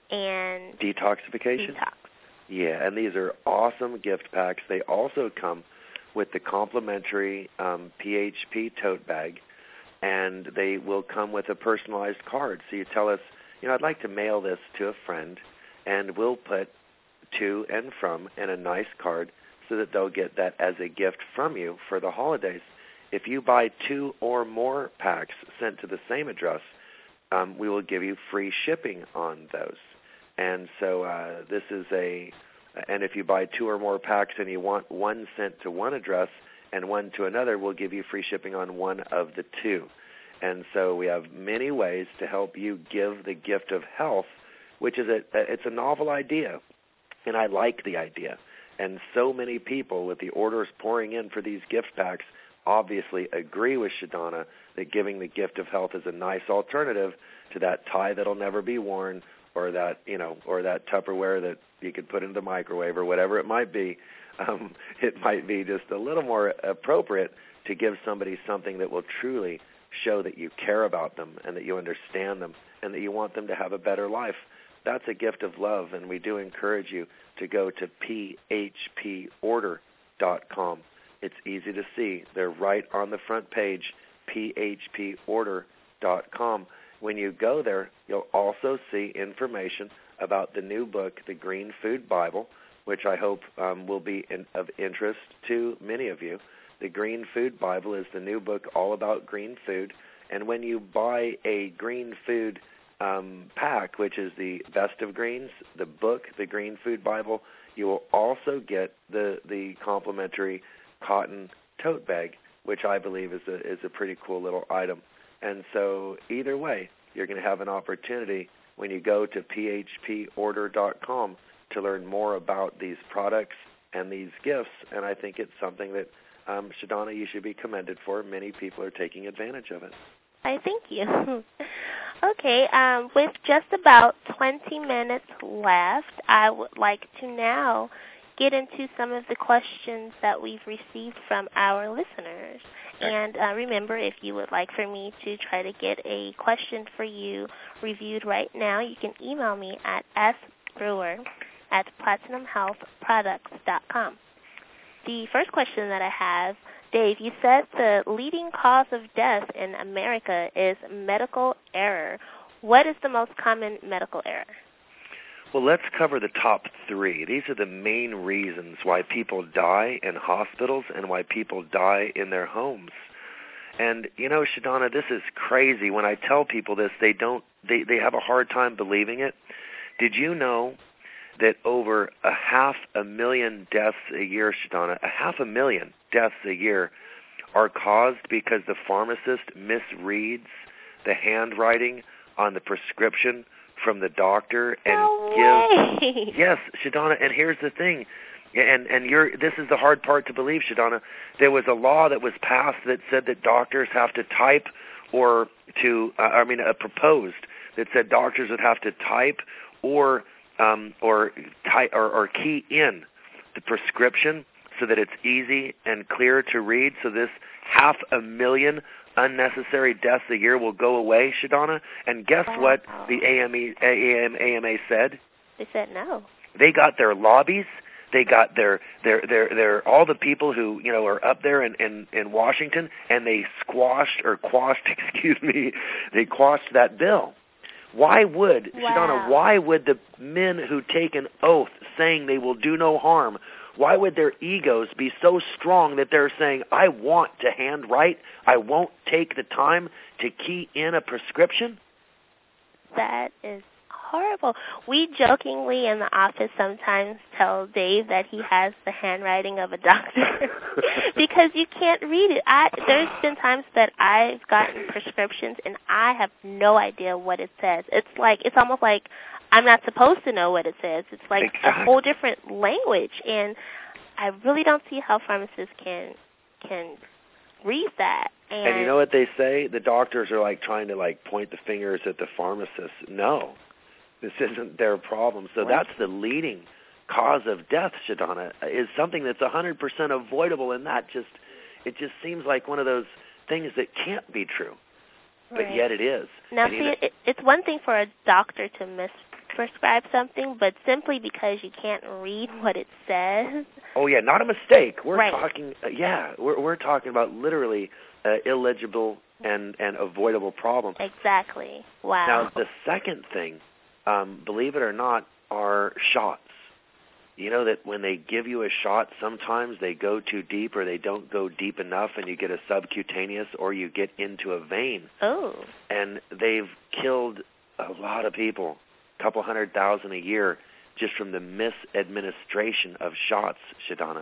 B: and
A: detoxification.
B: Detox.
A: Yeah, and these are awesome gift packs. They also come with the complimentary um, P H P tote bag, and they will come with a personalized card. So you tell us, you know, I'd like to mail this to a friend, and we'll put to and from in a nice card so that they'll get that as a gift from you for the holidays. If you buy two or more packs sent to the same address, um, we will give you free shipping on those. And so uh, this is a, and if you buy two or more packs and you want one sent to one address and one to another, we'll give you free shipping on one of the two. And so we have many ways to help you give the gift of health, which is a, it's a novel idea, and I like the idea. And so many people with the orders pouring in for these gift packs obviously agree with Shadonna that giving the gift of health is a nice alternative to that tie that'll never be worn, or that, you know, or that Tupperware that you could put in the microwave, or whatever it might be. Um, it might be just a little more appropriate to give somebody something that will truly show that you care about them and that you understand them and that you want them to have a better life. That's a gift of love, and we do encourage you to go to P H P order dot com. It's easy to see. They're right on the front page, P H P order dot com. When you go there, you'll also see information about the new book, The Green Food Bible, which I hope um, will be in, of interest to many of you. The Green Food Bible is the new book all about green food. And when you buy a green food um, pack, which is the Best of Greens, the book, the Green Food Bible, you will also get the, the complimentary cotton tote bag, which I believe is a, is a pretty cool little item. And so either way, you're going to have an opportunity when you go to p h p order dot com to learn more about these products and these gifts. And I think it's something that, um, Shadonna, you should be commended for. Many people are taking advantage of it.
B: I thank you. Okay, um, with just about twenty minutes left, I would like to now get into some of the questions that we've received from our listeners. And uh, remember, if you would like for me to try to get a question for you reviewed right now, you can email me at sbrewer at platinum health products dot com. The first question that I have, Dave, you said the leading cause of death in America is medical error. What is the most common medical error?
A: Well, let's cover the top three. These are the main reasons why people die in hospitals and why people die in their homes. And, you know, Shadonna, this is crazy. When I tell people this, they don't, they, they have a hard time believing it. Did you know that over a half a million deaths a year, Shadonna, a half a million deaths a year are caused because the pharmacist misreads the handwriting on the prescription from the doctor and
B: no
A: gives
B: way.
A: Yes, Shadonna, and here's the thing. And and you're this is the hard part to believe, Shadonna. There was a law that was passed that said that doctors have to type or to uh, I mean uh, proposed that said doctors would have to type or um or type or, or key in the prescription so that it's easy and clear to read, so this half a million unnecessary deaths a year will go away, Shadonna. And guess
B: wow.
A: what the A M A said?
B: They said no.
A: They got their lobbies. They got their their their their all the people who you know are up there in, in, in Washington, and they squashed or quashed, excuse me, they quashed that bill. Why would
B: wow.
A: Shadonna? Why would the men who take an oath saying they will do no harm? Why would their egos be so strong that they're saying, I want to handwrite, I won't take the time to key in a prescription?
B: That is horrible. We jokingly in the office sometimes tell Dave that he has the handwriting of a doctor because you can't read it. I, there's been times that I've gotten prescriptions and I have no idea what it says. It's like, it's almost like I'm not supposed to know what it says. It's like
A: exactly.
B: a whole different language, and I really don't see how pharmacists can can read that. And,
A: and you know what they say? The doctors are like trying to like point the fingers at the pharmacists. No, this isn't their problem. So
B: what?
A: That's the leading cause of death, Shadonna, is something that's one hundred percent avoidable, and that just it just seems like one of those things that can't be true,
B: right.
A: but yet it is.
B: Now,
A: and
B: see,
A: you know,
B: it, it's one thing for a doctor to misprescribe something, but simply because you can't read what it says.
A: Oh yeah, not a mistake. We're
B: right.
A: talking. Uh, yeah, we're we're talking about literally uh, illegible and and avoidable problems.
B: Exactly. Wow.
A: Now the second thing, um, believe it or not, are shots. You know that when they give you a shot, sometimes they go too deep or they don't go deep enough, and you get a subcutaneous or you get into a vein.
B: Oh.
A: And they've killed a lot of people, a couple hundred thousand a year, just from the misadministration of shots, Shadonna.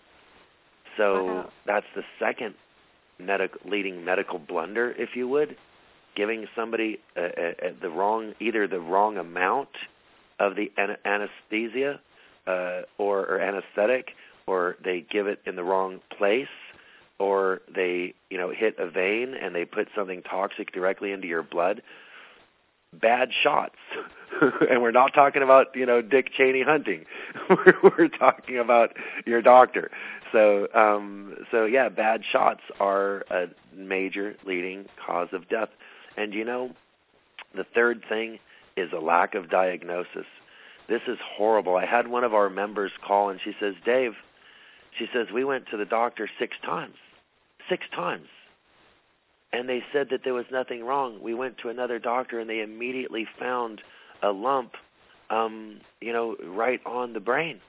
A: So
B: wow.
A: that's the second medic- leading medical blunder, if you would, giving somebody uh, uh, the wrong, either the wrong amount of the an- anesthesia uh, or, or anesthetic, or they give it in the wrong place, or they, you know, hit a vein and they put something toxic directly into your blood. Bad shots. And we're not talking about, you know, Dick Cheney hunting. we're, we're talking about your doctor. So, um, so yeah, bad shots are a major leading cause of death. And, you know, the third thing is a lack of diagnosis. This is horrible. I had one of our members call, and she says, Dave, she says, we went to the doctor six times. Six times. And they said that there was nothing wrong. We went to another doctor, and they immediately found a lump, um, you know, right on the brain.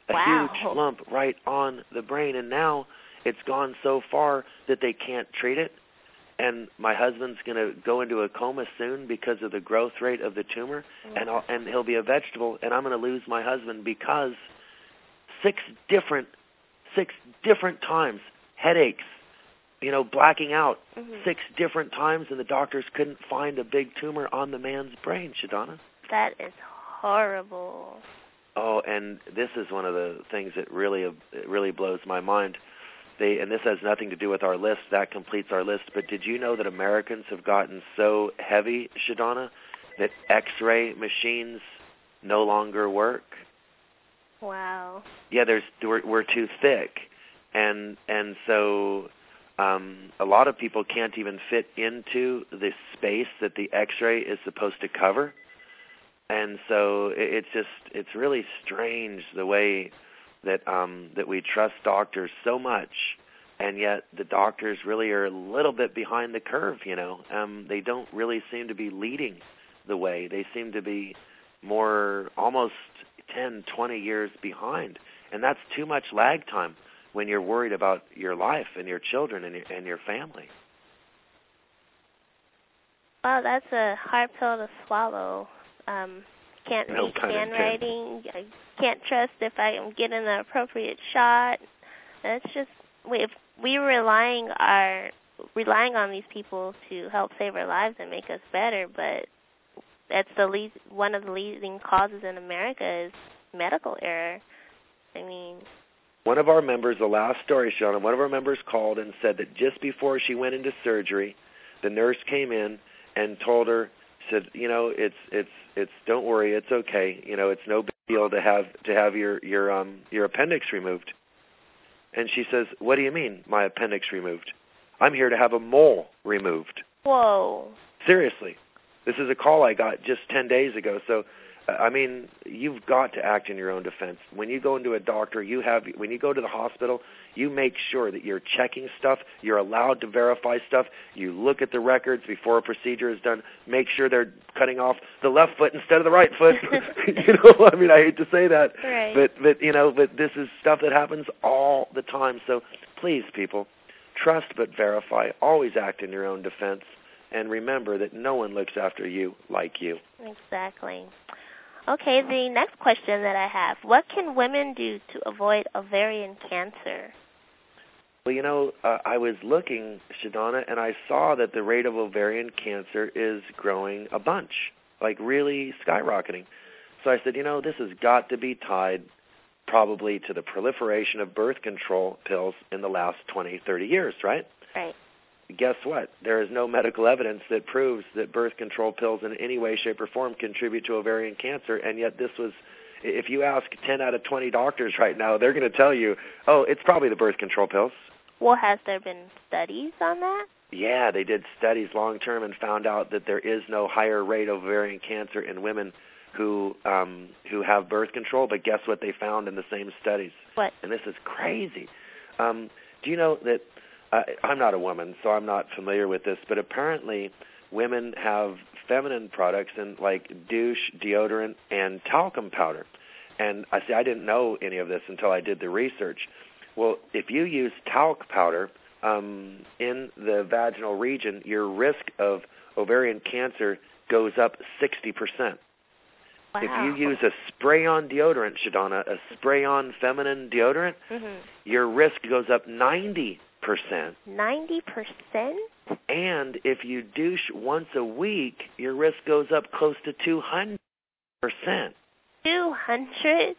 A: a
B: wow.
A: huge lump right on the brain. And now it's gone so far that they can't treat it. And my husband's going to go into a coma soon because of the growth rate of the tumor, mm-hmm. and I'll, and he'll be a vegetable, and I'm going to lose my husband because six different, six different times, headaches, you know, blacking out, mm-hmm. six different times, and the doctors couldn't find a big tumor on the man's brain, Shadana.
B: That is horrible.
A: Oh, and this is one of the things that really, it really blows my mind. They, and this has nothing to do with our list. That completes our list. But did you know that Americans have gotten so heavy, Shadana, that X-ray machines no longer work?
B: Wow.
A: Yeah, there's we're, we're too thick, and and so um, a lot of people can't even fit into the space that the X-ray is supposed to cover, and so it, it's just it's really strange the way that um, that we trust doctors so much, and yet the doctors really are a little bit behind the curve, you know. Um, they don't really seem to be leading the way. They seem to be more almost ten, twenty years behind, and that's too much lag time when you're worried about your life and your children and your, and your family.
B: Well, that's a hard pill to swallow. Um Can't
A: no
B: read handwriting. I can't trust if I'm getting the appropriate shot. It's just we if we're relying our relying on these people to help save our lives and make us better, but that's the lead, one of the leading causes in America is medical error. I mean,
A: one of our members, the last story, Shauna, one of our members called and said that just before she went into surgery, the nurse came in and told her, said, you know, it's it's it's don't worry, it's okay. You know, it's no big deal to have to have your your um your appendix removed. And she says, what do you mean, my appendix removed? I'm here to have a mole removed.
B: Whoa.
A: Seriously. This is a call I got just ten days ago. So, I mean, you've got to act in your own defense. When you go into a doctor, you have when you go to the hospital, you make sure that you're checking stuff. You're allowed to verify stuff. You look at the records before a procedure is done. Make sure they're cutting off the left foot instead of the right foot. You know, I mean, I hate to say that,
B: right.
A: but but you know, but this is stuff that happens all the time. So please, people, trust but verify. Always act in your own defense, and remember that no one looks after you like you.
B: Exactly. Okay, the next question that I have, what can women do to avoid ovarian cancer?
A: Well, you know, uh, I was looking, Shadana, and I saw that the rate of ovarian cancer is growing a bunch, like really skyrocketing. So I said, you know, this has got to be tied probably to the proliferation of birth control pills in the last twenty, thirty years, right?
B: Right.
A: Guess what? There is no medical evidence that proves that birth control pills in any way, shape, or form contribute to ovarian cancer, and yet this was, if you ask ten out of twenty doctors right now, they're going to tell you, oh, it's probably the birth control pills.
B: Well, has there been studies on that?
A: Yeah, they did studies long-term and found out that there is no higher rate of ovarian cancer in women who um, who have birth control, but guess what they found in the same studies?
B: What?
A: And this is crazy. Um, do you know that Uh, I'm not a woman, so I'm not familiar with this, but apparently women have feminine products and like douche, deodorant, and talcum powder. And I see I didn't know any of this until I did the research. Well, if you use talc powder um, in the vaginal region, your risk of ovarian cancer goes up sixty percent.
B: Wow.
A: If you use a spray-on deodorant, Shadana, a spray-on feminine deodorant, mm-hmm. your risk goes up ninety percent.
B: ninety percent?
A: And if you douche once a week, your risk goes up close to two hundred percent.
B: two hundred?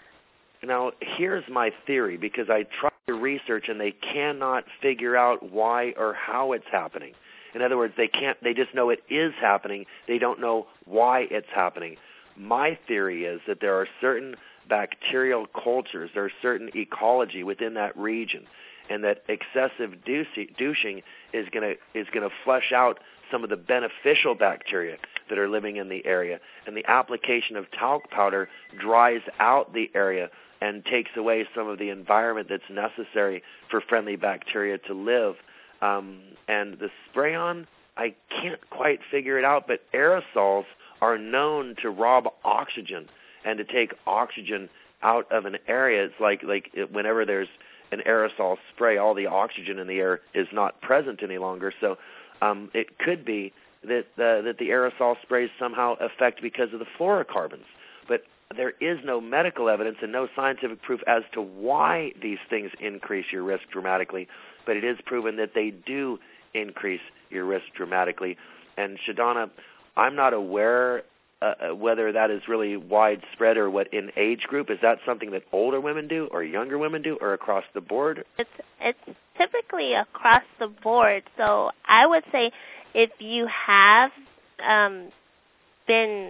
A: Now, here's my theory, because I tried to research and they cannot figure out why or how it's happening. In other words, they can't, they just know it is happening. They don't know why it's happening. My theory is that there are certain bacterial cultures, there are certain ecology within that region, and that excessive douching is going to is going to flush out some of the beneficial bacteria that are living in the area. And the application of talc powder dries out the area and takes away some of the environment that's necessary for friendly bacteria to live. Um, and the spray-on, I can't quite figure it out, but aerosols are known to rob oxygen and to take oxygen out of an area. It's like like it, whenever there's an aerosol spray, all the oxygen in the air is not present any longer. So um, it could be that uh, that the aerosol sprays somehow affect because of the fluorocarbons. But there is no medical evidence and no scientific proof as to why these things increase your risk dramatically. But it is proven that they do increase your risk dramatically. And Shadana, I'm not aware uh, whether that is really widespread or what in age group. Is that something that older women do or younger women do or across the board?
B: It's it's typically across the board. So I would say if you have um, been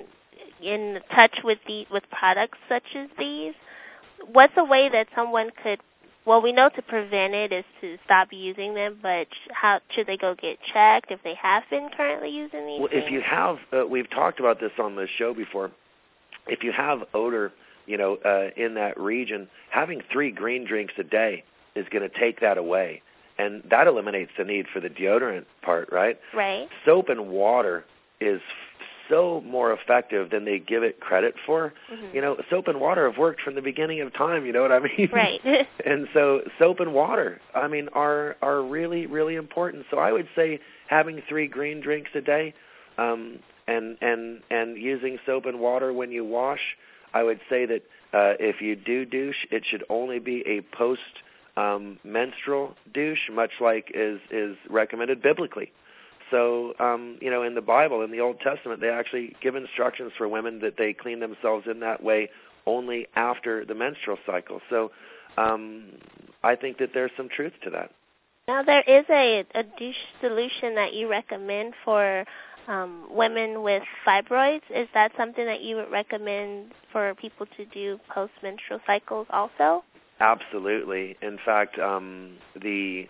B: in touch with the with products such as these, what's a way that someone could? Well, we know to prevent it is to stop using them, but how should they go get checked if they have been currently using these?
A: Well,
B: things?
A: if you have, uh, we've talked about this on the show before. If you have odor, you know, uh, in that region, having three green drinks a day is going to take that away, and that eliminates the need for the deodorant part, right?
B: Right.
A: Soap and water is so more effective than they give it credit for. Mm-hmm. You know, soap and water have worked from the beginning of time, you know what I mean?
B: Right.
A: And so soap and water, I mean, are are really, really important. So I would say having three green drinks a day um, and, and, and using soap and water when you wash, I would say that uh, if you do douche, it should only be a post um, menstrual douche, much like is, is recommended biblically. So, um, you know, in the Bible, in the Old Testament, they actually give instructions for women that they clean themselves in that way only after the menstrual cycle. So um, I think that there's some truth to that.
B: Now, there is a, a douche solution that you recommend for um, women with fibroids. Is that something that you would recommend for people to do post-menstrual cycles also?
A: Absolutely. In fact, um, the...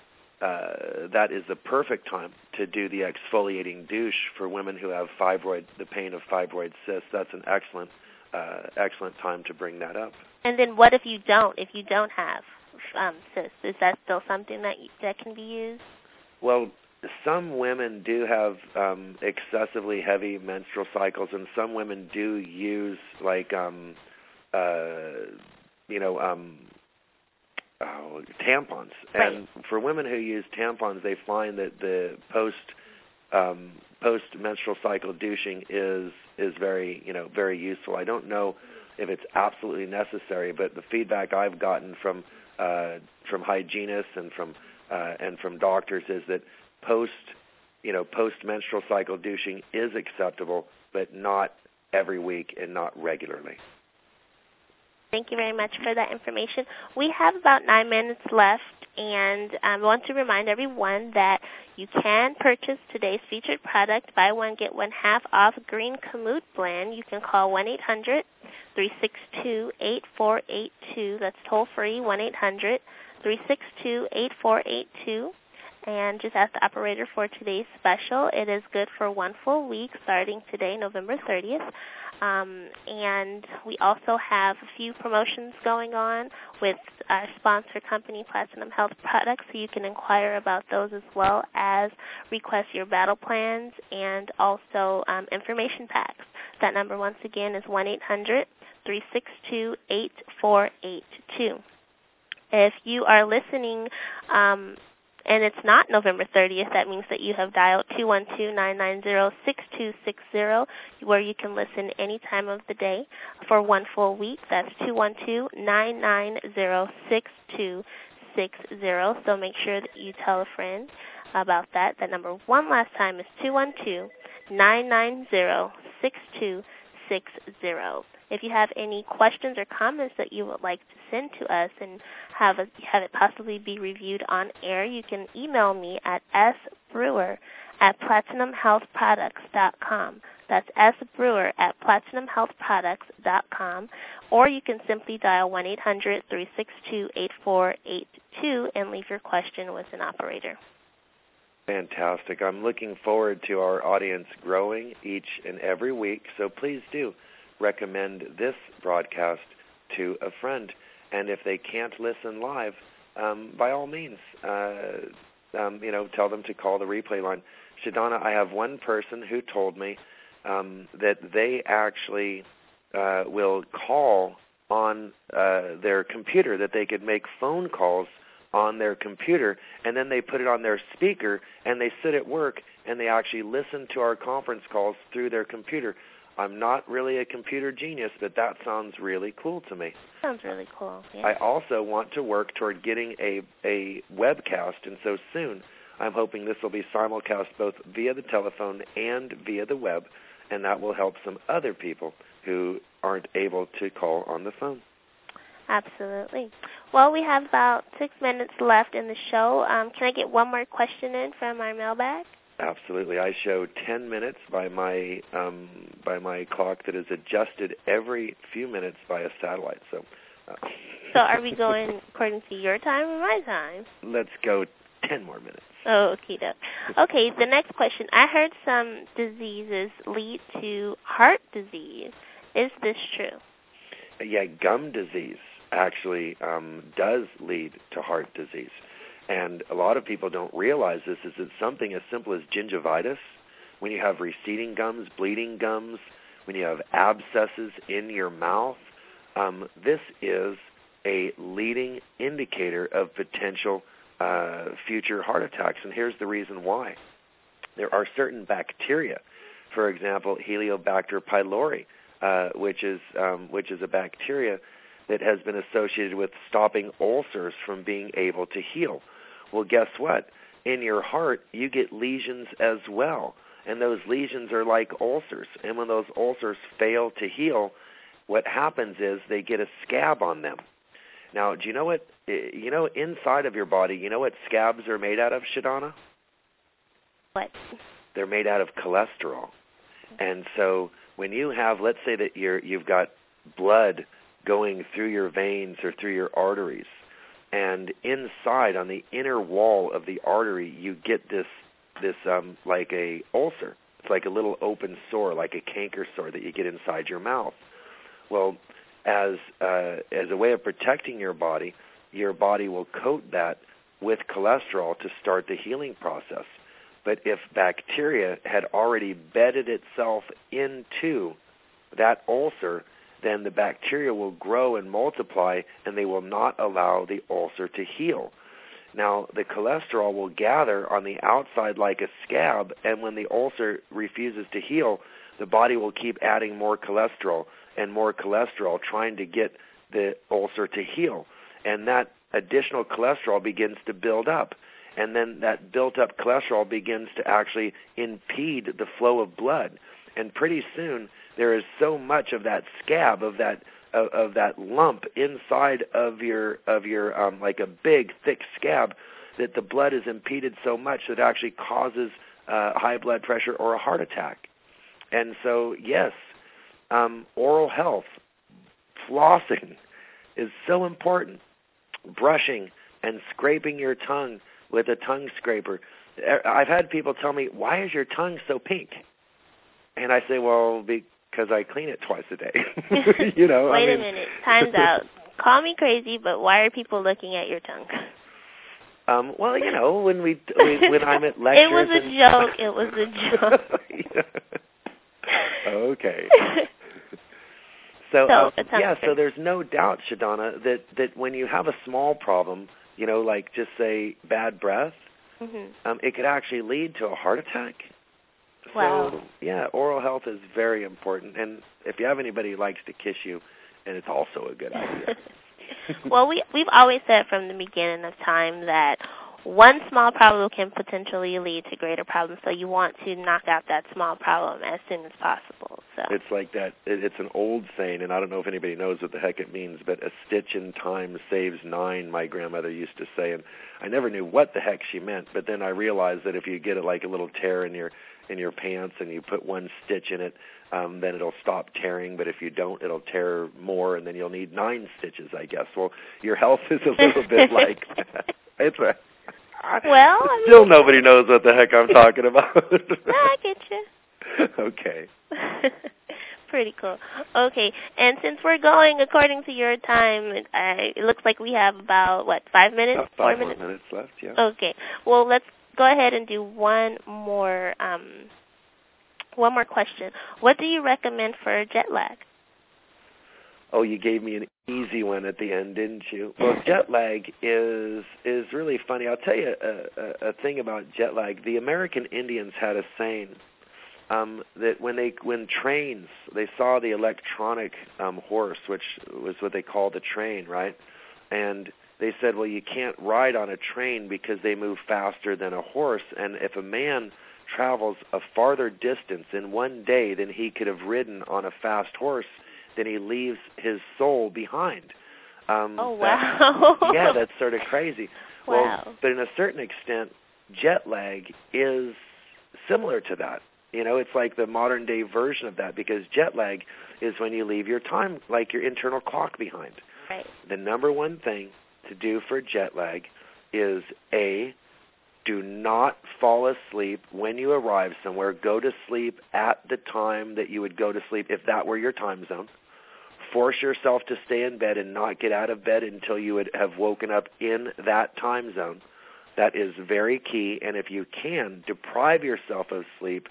A: Uh, that is the perfect time to do the exfoliating douche for women who have fibroid, the pain of fibroid cysts. That's an excellent, uh, excellent time to bring that up.
B: And then what if you don't? If you don't have um, cysts, is that still something that you, that can be used?
A: Well, some women do have um, excessively heavy menstrual cycles, and some women do use like, um, uh, you know. Um, Oh, tampons.
B: Right.
A: And for women who use tampons, they find that the post um, post menstrual cycle douching is is very you know very useful. I don't know if it's absolutely necessary, but the feedback I've gotten from uh, from hygienists and from uh, and from doctors is that post you know post menstrual cycle douching is acceptable, but not every week and not regularly.
B: Thank you very much for that information. We have about nine minutes left, and I want to remind everyone that you can purchase today's featured product, buy one, get one half off Green Kamut blend. You can call one eight hundred, three six two, eight four eight two. That's toll free, one eight hundred, three six two, eight four eight two. And just ask the operator for today's special. It is good for one full week starting today, November thirtieth. Um, and we also have a few promotions going on with our sponsor company, Platinum Health Products, so you can inquire about those as well as request your battle plans and also um, information packs. That number, once again, is one eight hundred, three six two, eight four eight two. If you are listening um, and it's not November thirtieth, that means that you have dialed two one two, nine nine zero, six two six zero, where you can listen any time of the day for one full week. That's two one two, nine nine zero, six two six zero. So make sure that you tell a friend about that. That number one last time is two one two, nine nine zero, six two six zero. If you have any questions or comments that you would like to send to us and have, a, have it possibly be reviewed on air, you can email me at sbrewer at platinum health products dot com. That's sbrewer at platinum health products dot com. Or you can simply dial one eight hundred, three six two, eight four eight two and leave your question with an operator.
A: Fantastic. I'm looking forward to our audience growing each and every week, so please do recommend this broadcast to a friend. And if they can't listen live, um, by all means, uh, um, you know, tell them to call the replay line. Shadana, I have one person who told me um, that they actually uh, will call on uh, their computer, that they could make phone calls on their computer, and then they put it on their speaker, and they sit at work, and they actually listen to our conference calls through their computer. I'm not really a computer genius, but that sounds really cool to me.
B: Sounds really cool. Yeah.
A: I also want to work toward getting a, a webcast, and so soon I'm hoping this will be simulcast both via the telephone and via the web, and that will help some other people who aren't able to call on the phone.
B: Absolutely. Well, we have about six minutes left in the show. Um, can I get one more question in from our mailbag?
A: Absolutely. I show ten minutes by my um, by my clock that is adjusted every few minutes by a satellite. So, uh,
B: so are we going according to your time or my time?
A: Let's go ten more minutes.
B: Oh, okay. Okay, the next question. I heard some diseases lead to heart disease. Is this true?
A: Yeah, gum disease actually um, does lead to heart disease. And a lot of people don't realize this, is that something as simple as gingivitis, when you have receding gums, bleeding gums, when you have abscesses in your mouth, um, this is a leading indicator of potential uh, future heart attacks. And here's the reason why. There are certain bacteria, for example, Helicobacter pylori, uh, which is um, which is a bacteria that has been associated with stopping ulcers from being able to heal. Well, guess what? In your heart, you get lesions as well, and those lesions are like ulcers. And when those ulcers fail to heal, what happens is they get a scab on them. Now, do you know what? You know, inside of your body, you know what scabs are made out of, Shadana?
B: What?
A: They're made out of cholesterol. And so when you have, let's say that you're you've got blood going through your veins or through your arteries, and inside on the inner wall of the artery you get this this um, like a ulcer. It's like a little open sore, like a canker sore that you get inside your mouth. Well, as uh, as a way of protecting your body, your body will coat that with cholesterol to start the healing process. But if bacteria had already bedded itself into that ulcer, then the bacteria will grow and multiply, and they will not allow the ulcer to heal. Now, the cholesterol will gather on the outside like a scab, and when the ulcer refuses to heal, the body will keep adding more cholesterol and more cholesterol, trying to get the ulcer to heal. And that additional cholesterol begins to build up. And then that built-up cholesterol begins to actually impede the flow of blood. And pretty soon, there is so much of that scab, of that of, of that lump inside of your of your um, like a big thick scab, that the blood is impeded so much that it actually causes uh, high blood pressure or a heart attack. And so, yes, um, oral health, flossing is so important. Brushing and scraping your tongue with a tongue scraper. I've had people tell me, "Why is your tongue so pink?" And I say, "Well, because I clean it twice a day." you know.
B: Wait
A: I mean,
B: a minute. Time's out. Call me crazy, but why are people looking at your tongue?
A: Um, well, you know, when we, we when I'm at lectures.
B: It was a
A: and...
B: joke. It was a joke.
A: yeah. Okay. So,
B: so
A: um,
B: crazy.
A: yeah, so there's no doubt, Shadana, that, that when you have a small problem, you know, like just say bad breath, mm-hmm. um, it could actually lead to a heart attack.
B: Wow.
A: So, yeah, oral health is very important. And if you have anybody who likes to kiss you, and it's also a good idea.
B: Well, we, we've always said from the beginning of time that one small problem can potentially lead to greater problems, so you want to knock out that small problem as soon as possible. So
A: it's like that. It, it's an old saying, and I don't know if anybody knows what the heck it means, but a stitch in time saves nine, my grandmother used to say, and I never knew what the heck she meant, but then I realized that if you get it like a little tear in your in your pants and you put one stitch in it, um, then it'll stop tearing, but if you don't, it'll tear more, and then you'll need nine stitches, I guess. Well, your health is a little bit like that. It's a
B: Well, I
A: still
B: mean,
A: nobody knows what the heck I'm talking about.
B: No, I get you.
A: Okay.
B: Pretty cool. Okay, and since we're going according to your time, it, uh, it looks like we have about, what, five minutes?
A: About five
B: Four
A: more
B: minutes?
A: minutes left, yeah.
B: Okay. Well, let's go ahead and do one more, um, one more question. What do you recommend for jet lag?
A: Oh, you gave me an easy one at the end, didn't you? Well, jet lag is is really funny. I'll tell you a, a, a thing about jet lag. The American Indians had a saying um, that when they when trains, they saw the electronic um, horse, which was what they called the train, right? And they said, well, you can't ride on a train because they move faster than a horse. And if a man travels a farther distance in one day than he could have ridden on a fast horse, then he leaves his soul behind. Um,
B: oh, wow.
A: That, yeah, that's sort of crazy.
B: Wow.
A: Well, but in a certain extent, jet lag is similar to that. You know, it's like the modern-day version of that, because jet lag is when you leave your time, like your internal clock behind.
B: Right.
A: The number one thing to do for jet lag is, A, do not fall asleep when you arrive somewhere. Go to sleep at the time that you would go to sleep if that were your time zone. Force yourself to stay in bed and not get out of bed until you would have woken up in that time zone. That is very key. And if you can, deprive yourself of sleep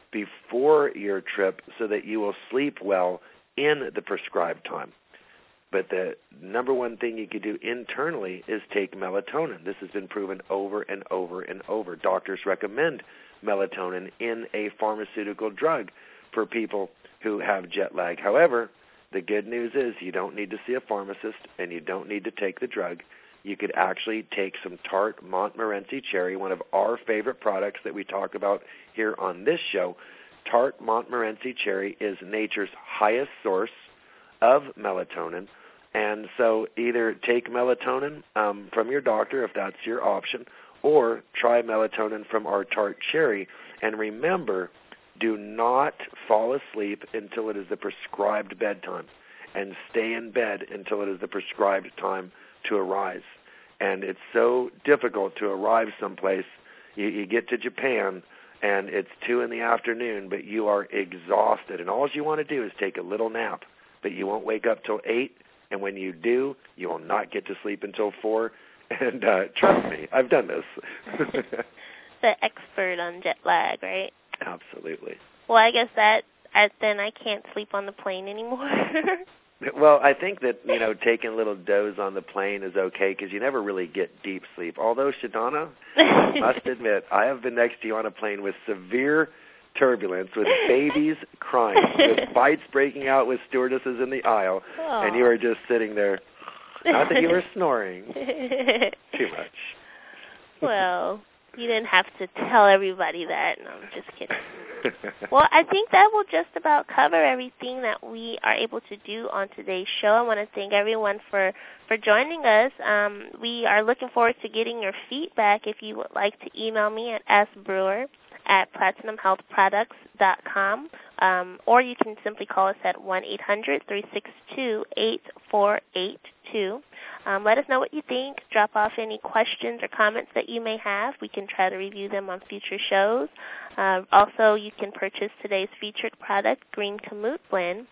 A: before your trip so that you will sleep well in the prescribed time. But the number one thing you could do internally is take melatonin. This has been proven over and over and over. Doctors recommend melatonin in a pharmaceutical drug for people who have jet lag. However, the good news is you don't need to see a pharmacist and you don't need to take the drug. You could actually take some Tarte Montmorency Cherry, one of our favorite products that we talk about here on this show. Tarte Montmorency Cherry is nature's highest source of melatonin. And so either take melatonin um, from your doctor if that's your option, or try melatonin from our Tarte Cherry. And remember, do not fall asleep until it is the prescribed bedtime, and stay in bed until it is the prescribed time to arise. And it's so difficult to arrive someplace. You, you get to Japan, and it's two in the afternoon, but you are exhausted. And all you want to do is take a little nap, but you won't wake up till eight. And when you do, you will not get to sleep until four. And uh, trust me, I've done this.
B: The expert on jet lag, right?
A: Absolutely.
B: Well, I guess that I, then I can't sleep on the plane anymore.
A: Well, I think that, you know, taking a little doze on the plane is okay because you never really get deep sleep. Although, Shadana, I must admit, I have been next to you on a plane with severe turbulence, with babies crying, with fights breaking out with stewardesses in the aisle, Aww. And you were just sitting there. Not that you were snoring too much.
B: Well, you didn't have to tell everybody that. No, I'm just kidding. Well, I think that will just about cover everything that we are able to do on today's show. I want to thank everyone for, for joining us. Um, we are looking forward to getting your feedback. If you would like to email me at sbrewer at platinum health products dot com, um, or you can simply call us at one eight hundred three six two eight four eight two. Um, let us know what you think. Drop off any questions or comments that you may have. We can try to review them on future shows. Uh, also, you can purchase today's featured product, Green Kamut Blend.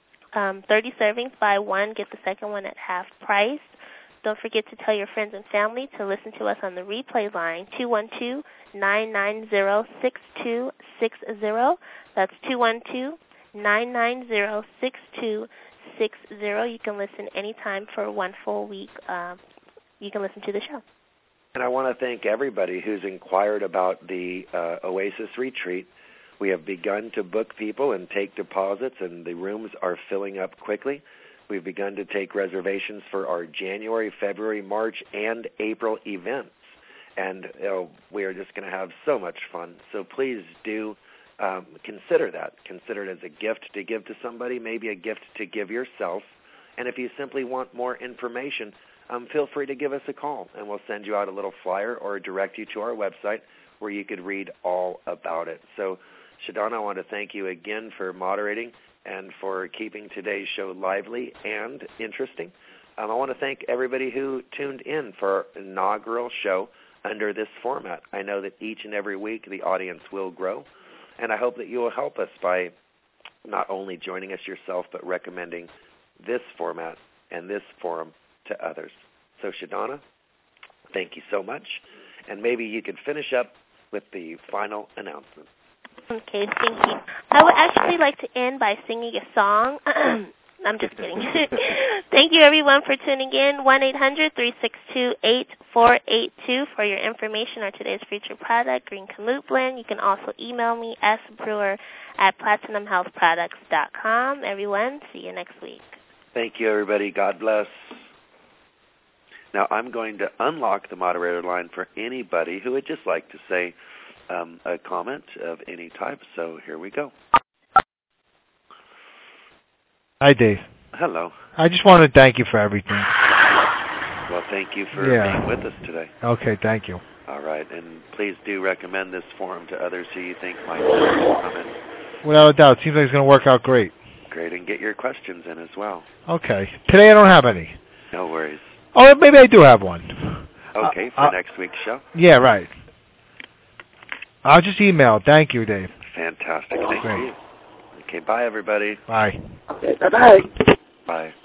B: Um, thirty servings, buy one, get the second one at half price. Don't forget to tell your friends and family to listen to us on the replay line, two one two, nine nine zero, six two six zero. That's two one two, nine nine zero, six two six zero. You can listen anytime for one full week. Uh, you can listen to the show.
A: And I want to thank everybody who's inquired about the uh, Oasis Retreat. We have begun to book people and take deposits, and the rooms are filling up quickly. We've begun to take reservations for our January, February, March, and April events. And you know, we are just going to have so much fun. So please do um, consider that. Consider it as a gift to give to somebody, maybe a gift to give yourself. And if you simply want more information, um, feel free to give us a call, and we'll send you out a little flyer or direct you to our website where you could read all about it. So, Shadana, I want to thank you again for moderating and for keeping today's show lively and interesting. Um, I want to thank everybody who tuned in for our inaugural show under this format. I know that each and every week the audience will grow, and I hope that you will help us by not only joining us yourself, but recommending this format and this forum to others. So, Shadana, thank you so much, and maybe you could finish up with the final announcement.
B: Okay, thank you. I would actually like to end by singing a song. I'm just kidding. Thank you, everyone, for tuning in. one eight hundred three six two eight four eight two for your information on today's featured product, Green Kamut Blend. You can also email me, sbrewer at platinum health products dot com. Everyone, see you next week.
A: Thank you, everybody. God bless. Now, I'm going to unlock the moderator line for anybody who would just like to say um, a comment of any type. So here we go.
C: Hi, Dave.
A: Hello.
C: I just want to thank you for everything.
A: Well, thank you for
C: yeah.
A: being with us today.
C: Okay, thank you.
A: All right, and please do recommend this forum to others who you think might come in.
C: Without a doubt. Seems like it's going to work out great.
A: Great, and get your questions in as well.
C: Okay. Today I don't have any.
A: No worries.
C: Oh, maybe I do have one.
A: Okay, for
C: uh,
A: next week's show?
C: Yeah, right. I'll just email. Thank you, Dave.
A: Fantastic. Thank
C: Great.
A: you. Okay, bye, everybody.
C: Bye.
D: Okay, bye-bye.
A: Bye.